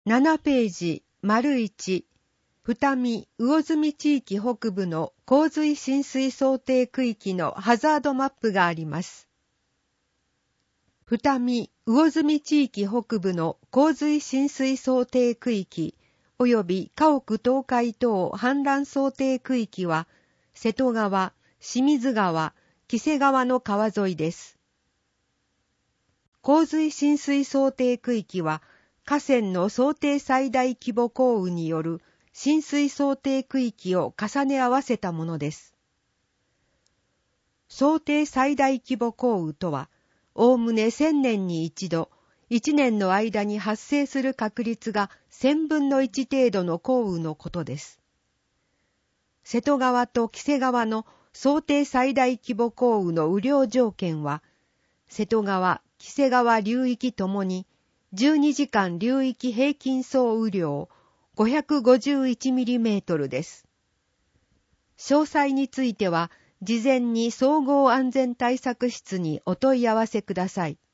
7ページ、丸1、二見・魚住地域北部の洪水浸水想定区域のハザードマップがあります。二見・魚住地域北部の洪水浸水想定区域及び家屋倒壊等氾濫想定区域は、瀬戸川、清水川、黄瀬川の川沿いです。洪水浸水想定区域は、河川の想定最大規模降雨による浸水想定区域を重ね合わせたものです。想定最大規模降雨とは、おおむね1000年に一度、1年の間に発生する確率が1000分の1程度の降雨のことです。瀬戸川と黄瀬川の想定最大規模降雨の雨量条件は、瀬戸川、黄瀬川流域ともに、12時間流域平均総雨量551ミリメートルです。詳細については、事前に総合安全対策室にお問い合わせください。